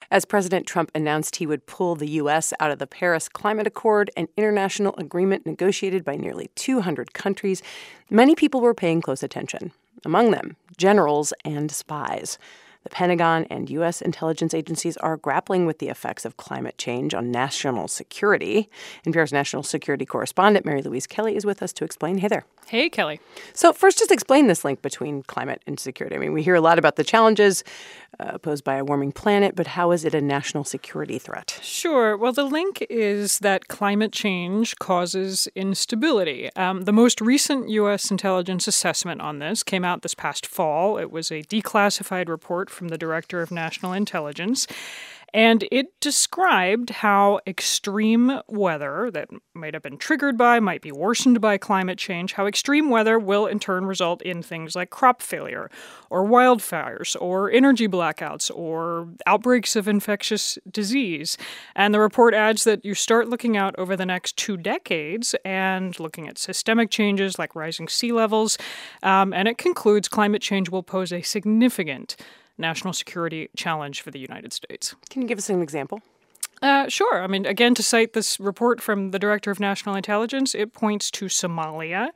as President Trump announced he would pull the U.S. out of the Paris Climate Accord, an international agreement negotiated by nearly 200 countries. Many people were paying close attention, among them generals and spies. The Pentagon and U.S. intelligence agencies are grappling with the effects of climate change on national security. NPR's national security correspondent, Mary Louise Kelly, is with us to explain. Hey there. Hey, Kelly. So first, just explain this link between climate and security. I mean, we hear a lot about the challenges posed by a warming planet, but how is it a national security threat? Sure. Well, the link is that climate change causes instability. The most recent U.S. intelligence assessment on this came out this past fall. It was a declassified report from the Director of National Intelligence. And it described how extreme weather that might have been triggered by, might be worsened by climate change, how extreme weather will in turn result in things like crop failure or wildfires or energy blackouts or outbreaks of infectious disease. And the report adds that you start looking out over the next 2 decades and looking at systemic changes like rising sea levels. And it concludes climate change will pose a significant national security challenge for the United States. Can you give us an example? Sure. I mean, again, to cite this report from the Director of National Intelligence, it points to Somalia,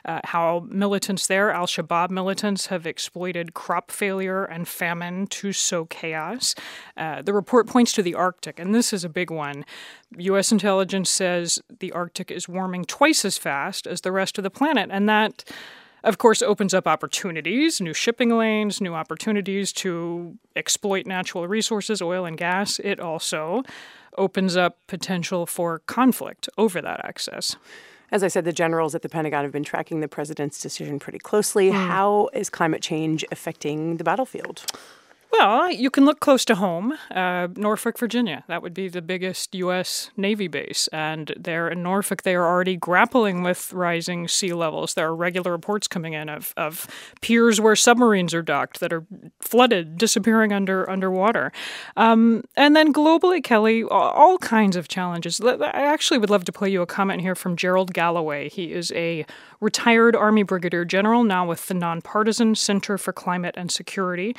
how militants there, al-Shabaab militants, have exploited crop failure and famine to sow chaos. The report points to the Arctic, and this is a big one. U.S. intelligence says the Arctic is warming twice as fast as the rest of the planet, and that, of course, opens up opportunities, new shipping lanes, new opportunities to exploit natural resources, oil and gas. It also opens up potential for conflict over that access. As I said, the generals at the Pentagon have been tracking the president's decision pretty closely. How is climate change affecting the battlefield? Well, you can look close to home, Norfolk, Virginia. That would be the biggest U.S. Navy base. And there in Norfolk, they are already grappling with rising sea levels. There are regular reports coming in of piers where submarines are docked that are flooded, disappearing underwater. And then globally, Kelly, all kinds of challenges. I actually would love to play you a comment here from Gerald Galloway. He is a retired Army Brigadier General, now with the Nonpartisan Center for Climate and Security.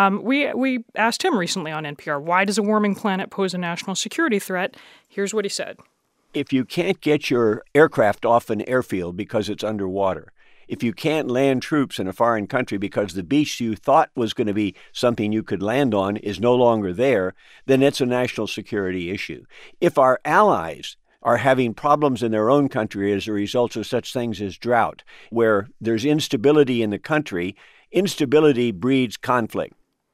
We asked him recently on NPR, why does a warming planet pose a national security threat? Here's what he said. If you can't get your aircraft off an airfield because it's underwater, if you can't land troops in a foreign country because the beach you thought was going to be something you could land on is no longer there, then it's a national security issue. If our allies are having problems in their own country as a result of such things as drought, where there's instability in the country, instability breeds conflict.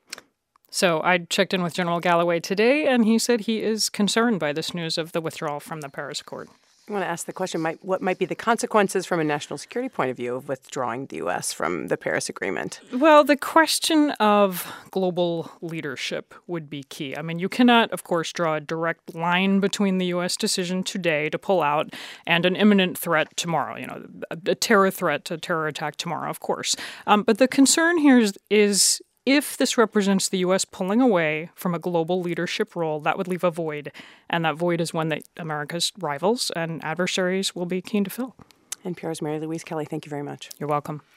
So I checked in with General Galloway today, and he said he is concerned by this news of the withdrawal from the Paris Accord. I want to ask the question, what might be the consequences from a national security point of view of withdrawing the U.S. from the Paris Agreement? Well, the question of global leadership would be key. I mean, you cannot, of course, draw a direct line between the U.S. decision today to pull out and an imminent threat tomorrow, a terror threat, a terror attack tomorrow, of course. But the concern here is if this represents the U.S. pulling away from a global leadership role, that would leave a void. And that void is one that America's rivals and adversaries will be keen to fill. NPR's Mary Louise Kelly, thank you very much. You're welcome.